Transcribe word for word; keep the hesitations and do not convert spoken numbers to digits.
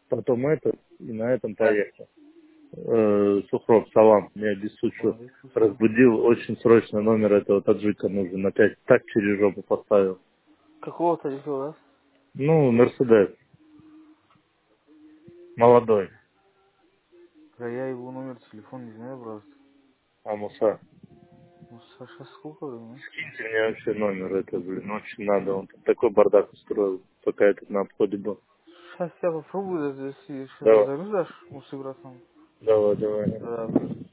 потом это, и на этом Да. поехал. Э, Сухров, салам, меня Бессучу Алейкум салам. разбудил, очень срочно номер этого таджика нужен, опять так через жопу поставил. Какого тарифа у вас? Ну, Мерседес, молодой, Да я его номер телефона не знаю просто. Амуса. Ну, Саша, сколько времени? Скиньте мне вообще номер, это, блин, очень надо, он там такой бардак устроил, пока этот на обходе был. Сейчас я попробую, если сейчас Давай, разорюсь, дашь, мусы, братан. давай, давай. Да,